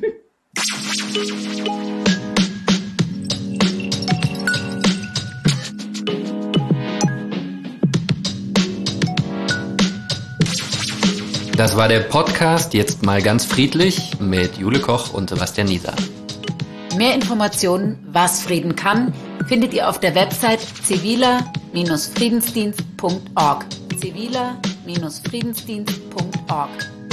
Das war der Podcast Jetzt mal ganz friedlich mit Jule Koch und Sebastian Nieser.
Mehr Informationen, was Frieden kann, findet ihr auf der Website ziviler Friedensdienst punkt org. ziviler Friedensdienst punkt org